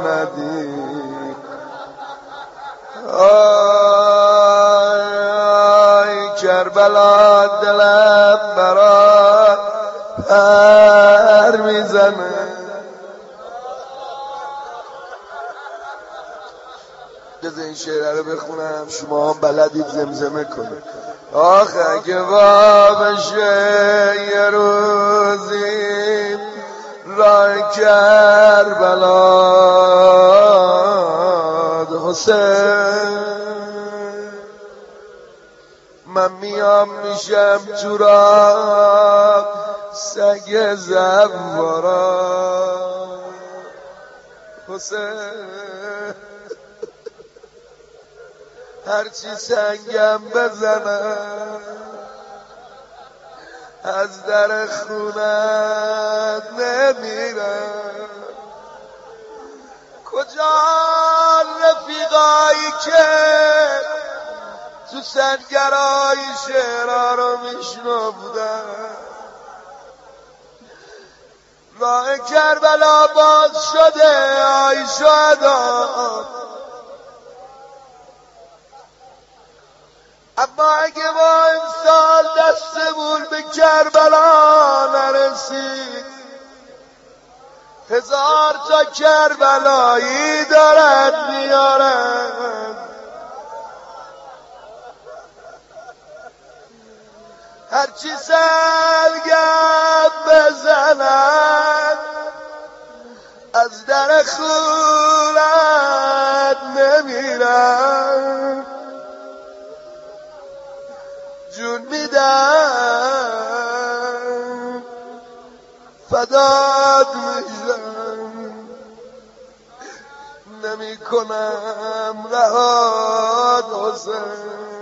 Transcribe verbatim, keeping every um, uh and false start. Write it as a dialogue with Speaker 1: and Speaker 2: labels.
Speaker 1: ندید. آی کربلا دلم برات پر میزنه. بذار این شعره رو بخونم شما هم بلدید زمزمه کنید. آخه اگه وا بشه یه روزی راه کربلا حسین، من میام میشم تو راه سگ زوارا حسین، هرچی سنگم بزنم از در خونت نمیرم. کجا رفیقایی که تو سنگرای شعرها رو میشنودن؟ راه کربلا باز شده آی شهدا، اما اگه ما امسال دستمون به کربلا نرسید، هزار تا کربلایی دارن میارن. هرچی سنگم بزنن از در خونت نمیرن. جون میدم فدات میشم، نمی کنم رهات حسین.